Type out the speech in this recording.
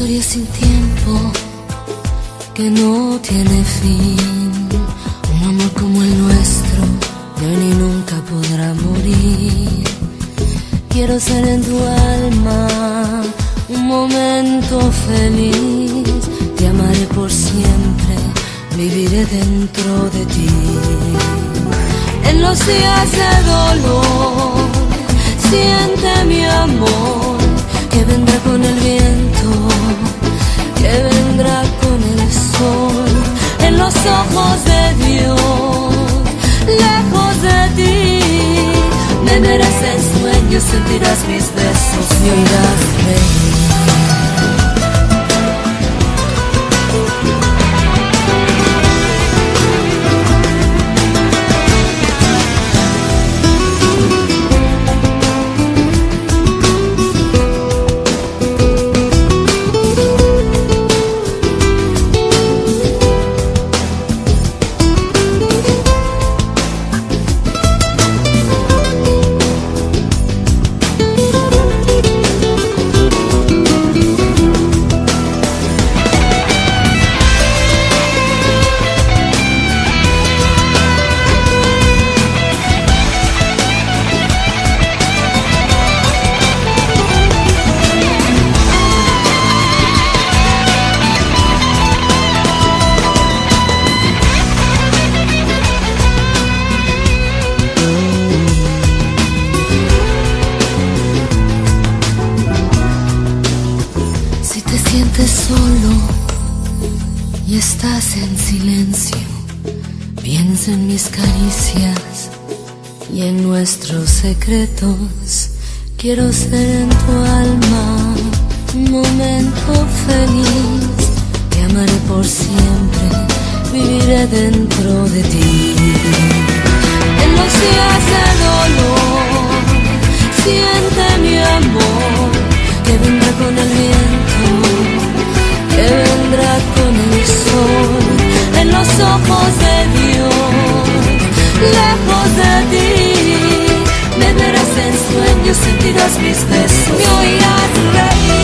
historia sin tiempo que no tiene fin. Un amor como el nuestro de hoy ni nunca podrá morir. Quiero ser en tu alma un momento feliz. Te amaré por siempre, viviré dentro de ti. En los días de dolor siente mi amor, que vendrá con el viento, que vendrá con el sol. En los ojos de Dios, lejos de ti, me verás en sueños, sentirás mis besos y oirás reír. Sientes solo y estás en silencio, piensa en mis caricias y en nuestros secretos. Quiero ser en tu alma un momento feliz. Te amaré por siempre, viviré dentro de ti. En los días de dolor siente mi amor, que vendrá con el viento, que vendrá con el sol. En los ojos de Dios, lejos de ti, me verás en sueños, sentirás mis besos, me oirás reír.